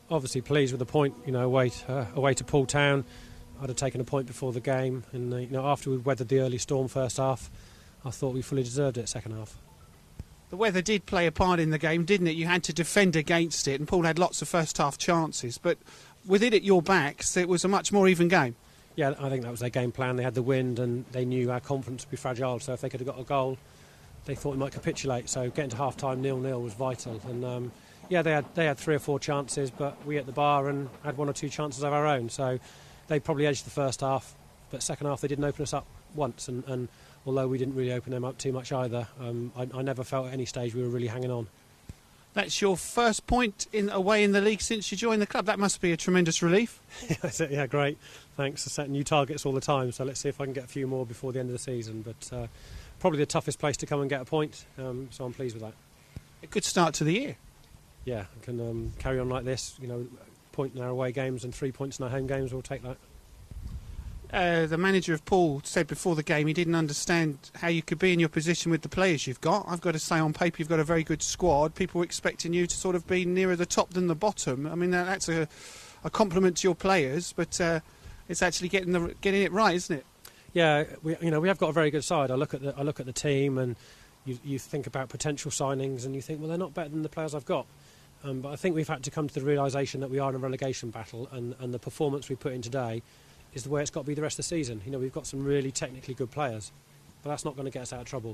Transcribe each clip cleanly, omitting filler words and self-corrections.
Obviously pleased with the point, away to Poole Town. I'd have taken a point before the game, and after we weathered the early storm first half, I thought we fully deserved it second half. The weather did play a part in the game, didn't it? You had to defend against it, and Poole had lots of first half chances, but with it at your backs, it was a much more even game. Yeah, I think that was their game plan. They had the wind, and they knew our confidence would be fragile, so if they could have got a goal, they thought we might capitulate. So getting to half time 0-0 was vital, and they had 3 or 4 chances, but we at the bar and had 1 or 2 chances of our own. So they probably edged the first half, but second half they didn't open us up once. And although we didn't really open them up too much either, I never felt at any stage we were really hanging on. That's your first point away in the league since you joined the club. That must be a tremendous relief. Yeah, great. Thanks for setting new targets all the time. So let's see if I can get a few more before the end of the season. But probably the toughest place to come and get a point. So I'm pleased with that. A good start to the year. Yeah, I can carry on like this. Point in our away games and 3 points in our home games. We'll take that. The manager of Poole said before the game he didn't understand how you could be in your position with the players you've got. I've got to say, on paper, you've got a very good squad. People were expecting you to sort of be nearer the top than the bottom. I mean, that's a compliment to your players, but it's actually getting it right, isn't it? Yeah, we have got a very good side. I look at the team, and you think about potential signings, and you think, well, they're not better than the players I've got. But I think we've had to come to the realisation that we are in a relegation battle, and the performance we put in today is the way it's got to be the rest of the season. We've got some really technically good players, but that's not going to get us out of trouble.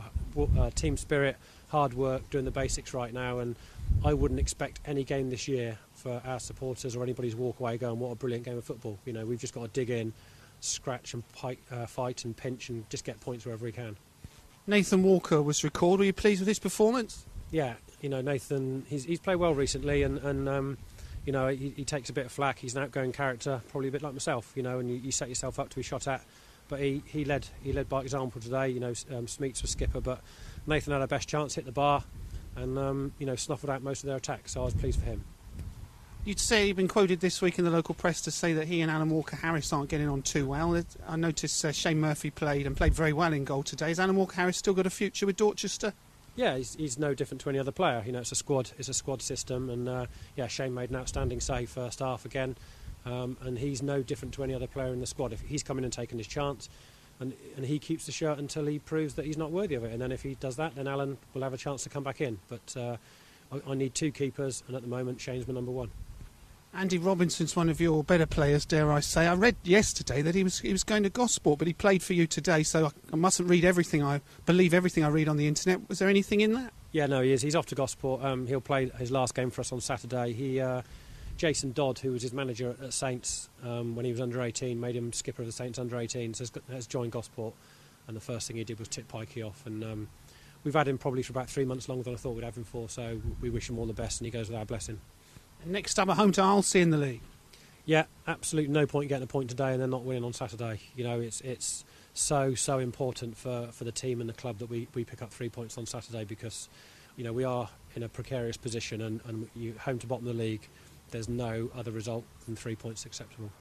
Team spirit, hard work, doing the basics right now, and I wouldn't expect any game this year for our supporters or anybody's walk away going, what a brilliant game of football. We've just got to dig in, scratch and fight and pinch and just get points wherever we can. Nathan Walker was recalled. Were you pleased with his performance? Yeah, Nathan, he's played well recently, and he takes a bit of flack. He's an outgoing character, probably a bit like myself, and you set yourself up to be shot at. But he led by example today. Smeets was skipper, but Nathan had our best chance, hit the bar, and snuffled out most of their attacks. So I was pleased for him. You'd say you've been quoted this week in the local press to say that he and Alan Walker-Harris aren't getting on too well. I noticed Shane Murphy played very well in goal today. Has Alan Walker-Harris still got a future with Dorchester? Yeah, he's no different to any other player. It's a squad system, and Shane made an outstanding save first half again, and he's no different to any other player in the squad. If he's come in and taken his chance, and he keeps the shirt until he proves that he's not worthy of it, and then if he does that, then Alan will have a chance to come back in. But I need 2 keepers, and at the moment Shane's my number 1. Andy Robinson's one of your better players, dare I say. I read yesterday that he was going to Gosport, but he played for you today, so I mustn't believe everything I read on the internet. Was there anything in that? Yeah, no, he is. He's off to Gosport. He'll play his last game for us on Saturday. Jason Dodd, who was his manager at Saints when he was under 18, made him skipper of the Saints under 18s, has joined Gosport, and the first thing he did was tip Pikey off, and we've had him probably for about 3 months longer than I thought we'd have him for, so we wish him all the best, and he goes with our blessing. Next up at home to Arlesey in the league. Yeah, absolutely no point getting a point today and then not winning on Saturday. It's so important for the team and the club that we pick up 3 points on Saturday, because we are in a precarious position, and home to bottom of the league, there's no other result than 3 points acceptable.